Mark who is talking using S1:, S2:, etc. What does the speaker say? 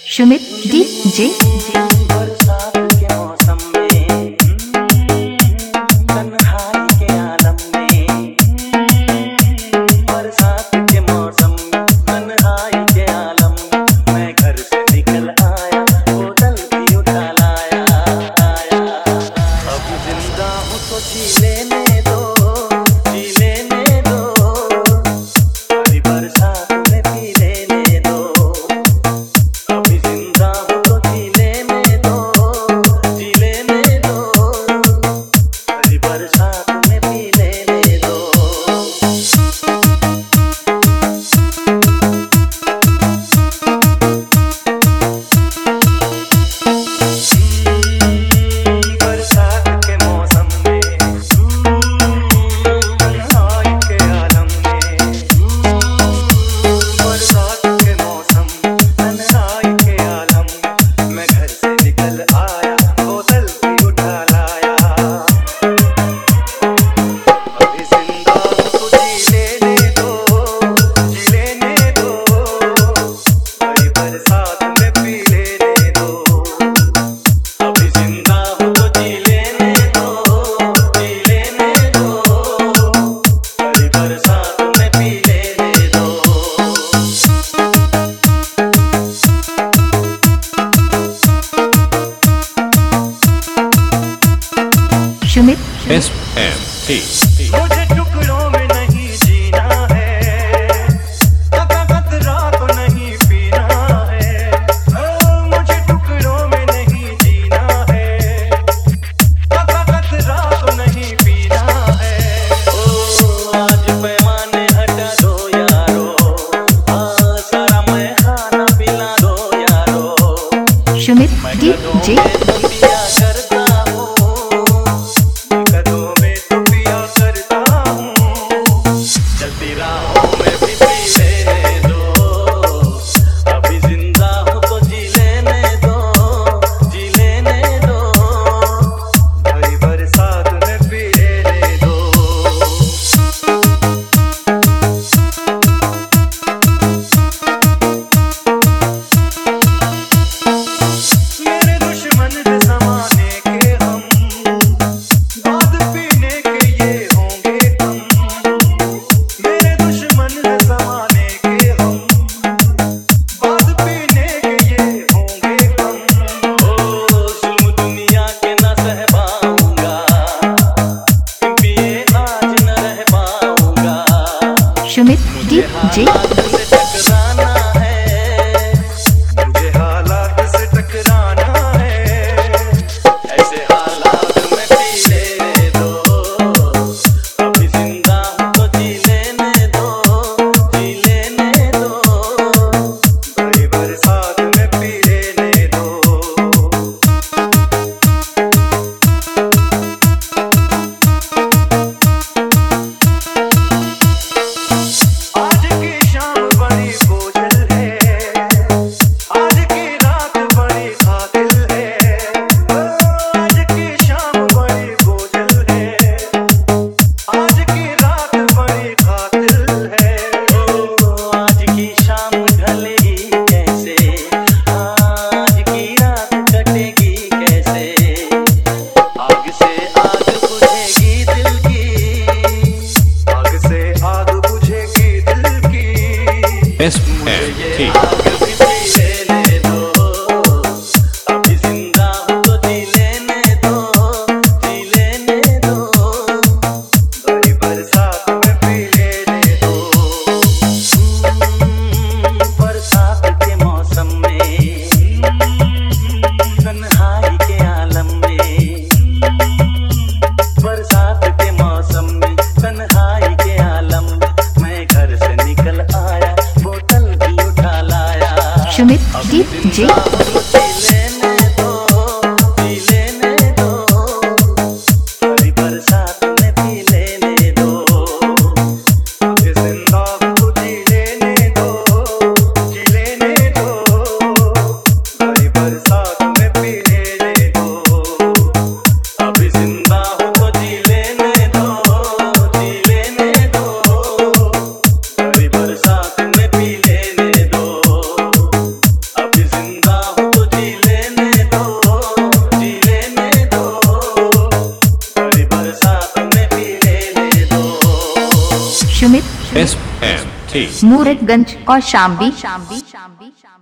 S1: Sumit DJ.
S2: बरसात के मौसम में तन्हाई के आलम में, बरसात के मौसम में तन्हाई के आलम में, मैं घर से निकल आया, बोतल भी उठा लाया। अब जिंदा हूँ तो जी लेने दो, जी लेने दो, अभी बरसात में पी लेने दो। अभी जिंदा हूँ तो जी लेने दो, जी लेने दो, अभी बरसात में पी लेने दो। बरसात के मौसम में तन्हाई के आलम में, बरसात के मौसम तन्हाई के आलम में, मैं घर से निकल आया, बोतल भी उठा लाया। अभी जिंदा हूँ तो जी लेने दो, जी लेने दो, अभी बरसात में पी लेने दो। अभी जिंदा हूँ तो जी लेने दो, जी लेने दो, अभी बरसात में पी लेने दो।
S1: सुमित
S3: SMT
S2: मुझे टुकड़ों में नहीं जीना है, कतरा तो नहीं पीना है। मुझे टुकड़ों में नहीं जीना है, कतरा तो नहीं पीना है। ओ आज पैमाने हटा दो यारो, सारा मैं खाना पिला दो यारो।
S1: सुमित
S2: मैं
S1: डीजे।
S2: पिया करता हूँ, कदों में तो पिया करता हूँ, चलती राहों में भी पी लेने दो। अभी जिंदा हूँ तो जी लेने दो, जी लेने दो, भरी बरसात में पी लेने दो। मेरे दुश्मन है ज़माने के हम, दाद पीने के ये होंगे हम। मेरे दुश्मन है ज़माने के हम, दाद पीने के ये होंगे हम। ओ जुल्म दुनिया के न सह पाऊंगा, पिए आज न रह पाऊंगा।
S1: सुमित
S2: मुझे
S1: डीजे।
S2: हालात से टकराना है, मुझे हालात से टकराना है, ऐसे हालात में पी लेने दो। अभी जिंदा हूँ तो जी लेने दो, जी लेने दो, बड़ी बरसात में पी लेने दो। आज की शाम बड़ी बोझल है, आज की रात बड़ी कातिल है। आज की शाम बड़ी बोझल है, आज की रात बड़ी कातिल है। ओ आज की शाम ढलेगी कैसे, आज की रात कटेगी कैसे। आग से आग बुझेगी दिल की, आग से आग बुझेगी दिल की।
S3: SMT
S2: आग भी पी लेने दो, अभी जिंदा हूँ तो जी लेने दो, जी लेने दो, बड़ी बरसात में पी लेने दो। बरसात के मौसम में तन्हाई के आलम में, बरसात के मौसम में तन्हाई के आलम में, मैं घर से निकल आया, बोतल भी उठा लाया।
S1: सुमित डीजे।
S2: अभी जिंदा
S1: सुमित
S3: SMT
S1: मूरतगंज और शामली